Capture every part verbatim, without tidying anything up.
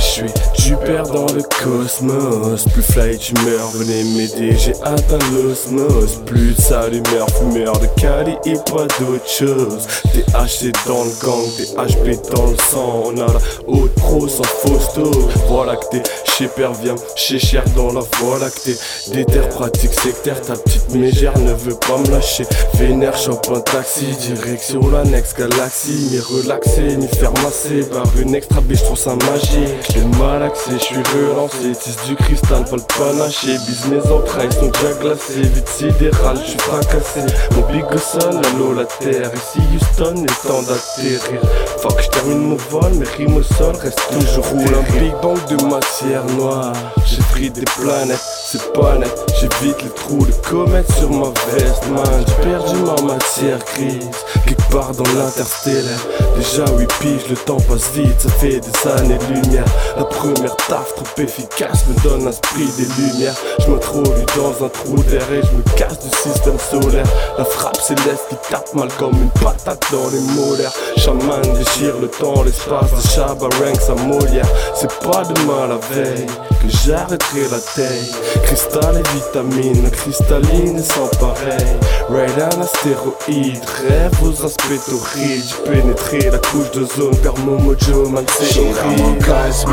suis Jupiter dans le cosmos. Plus fly tu meurs, venez m'aider, j'ai atteint l'osmose. Plus de sa lumière, fumeur de Cali et pas d'autre chose. T H C dans le gang, T H P dans le sang. On a la haute pro sans fausto. Voilà que t'es chez Perviem, chez Cher dans la voie lactée. Déter pratique sectaire, ta petite mégère ne veut pas me lâcher. Vénère, chope un taxi, direction la next galaxie. Ni relaxé, ni faire masser par une extra biche, trop ça magique. J'ai malaxé, je suis relancé, tisse du cristal, pas le panaché. Bise mes entrailles sont déjà glacées, vite sidéral, je suis fracassé. Mon big sonne, la l'eau, la terre. Ici Houston, il est temps d'atterrir. Fuck, je termine mon vol, mes rimes au sol restent toujours roule un big bang de matière noire. J'ai pris des planètes, c'est pas net. J'évite les trous de comètes sur ma veste, man. J'ai perdu ma matière grise, quelque part dans l'interstellaire. Déjà oui pige, le temps passe vite, ça fait des années-lumière. La première taf trop efficace me donne un esprit des lumières. Je m'introduis dans un trou d'air et je me casse du système solaire. La frappe céleste qui tape mal comme une patate dans les molaires. Shaman déchire le temps, l'espace de Shabba Ranks à Molière. C'est pas demain la veille que j'arrêterai la taille. Cristal et vitamines, cristalline et sans pareil. Raiden astéroïde, rêve aux aspects torrides. J'ai pénétré la couche de zone, perd mon mojo, man c'est She dans mon cosmos.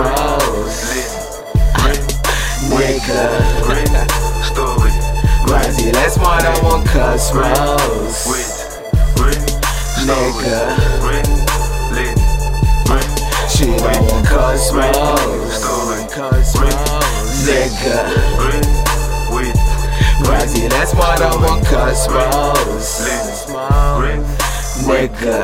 Nigga, vas-y laisse-moi dans mon cosmos. Nigga, she dans mon cosmos. Nigga, vas-y laisse-moi dans mon cosmos. Nigga,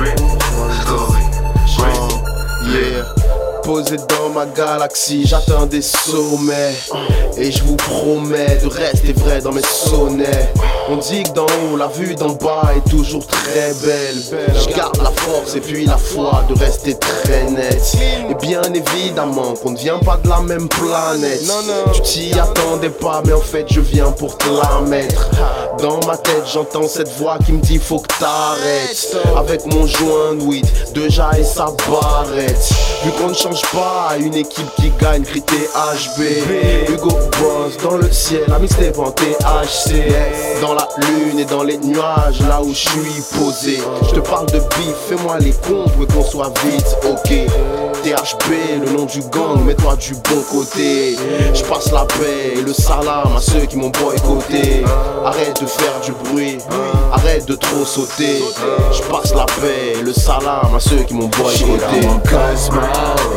yeah. Posé dans ma galaxie, j'atteins des sommets. Et je vous promets de rester vrai dans mes sonnets. On dit que d'en haut, la vue d'en bas est toujours très belle. Je garde la force et puis la foi de rester très net. Et bien évidemment qu'on ne vient pas de la même planète. Tu t'y attendais pas mais en fait je viens pour te la mettre. Dans ma tête j'entends cette voix qui me dit faut que t'arrêtes. Avec mon joint de weed, déjà et sa barrette. Vu qu'on ne change pas à une équipe qui gagne, crie T H B. Hugo Boss dans le ciel, la mixtape en T H C. Dans la lune et dans les nuages, là où je suis posé. Je te parle de bif, fais-moi les comptes, veux qu'on soit vite, ok. T H B, le nom du gang, mets-toi du bon côté. Je passe la paix et le salam à ceux qui m'ont boycotté. Arrête de faire du bruit, arrête de trop sauter. Je passe la paix et le salam à ceux qui m'ont boycotté. dans mon cosmos.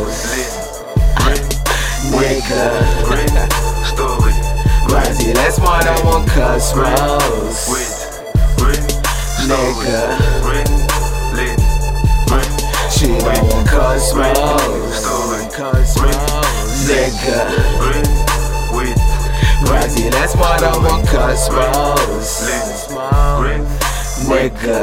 Nigga, vas-y laisse-moi dans mon cosmos. Nigga, she dans mon cosmos. Nigga, vas-y laisse-moi dans mon cosmos. Nigga.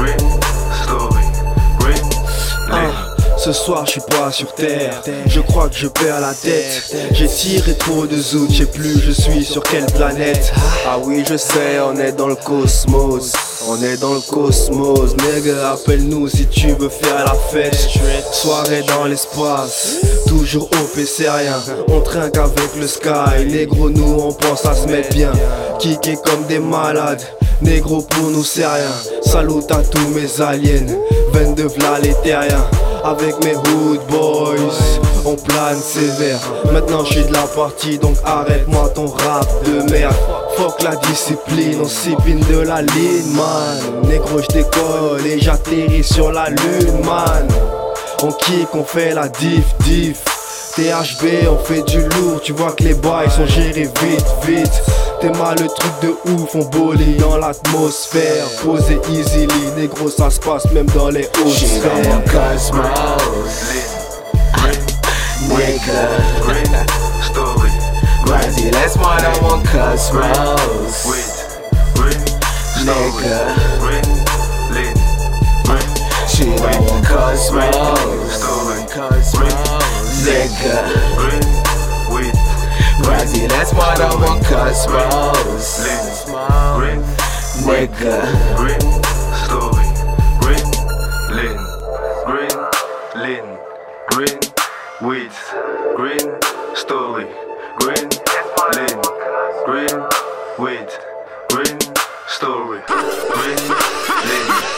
Ce soir je suis pas sur terre, je crois que je perds la tête. J'ai tiré trop de zout, je sais plus je suis sur quelle planète. Ah oui je sais, on est dans le cosmos. On est dans le cosmos, nigga, appelle-nous si tu veux faire la fête. Soirée dans l'espace, toujours au P c'est rien. On trinque avec le sky, négro nous on pense à se mettre bien. Kicker comme des malades, négro pour nous c'est rien. Salut à tous mes aliens, vingt-deux v'là les terriens. Avec mes hood boys, on plane sévère. Maintenant je suis de la partie donc arrête-moi ton rap de merde. Fuck la discipline, on s'épine de la ligne man. Négro je décolle et j'atterris sur la lune man. On kick, on fait la diff diff. T H B on fait du lourd, tu vois que les bails sont gérés vite vite. T'es mal le truc de ouf, on bolie dans l'atmosphère. Posé easily, négro ça se passe même dans les hauts She dans mon cosmos. Nigga, vas-y laisse-moi dans mon cosmos. Nigga, she dans mon cosmos. Nigga, vas-y laisse-moi dans mon cosmos. Nigga, Lean, green, lean, green, weeds. Green weed, green story, green lady.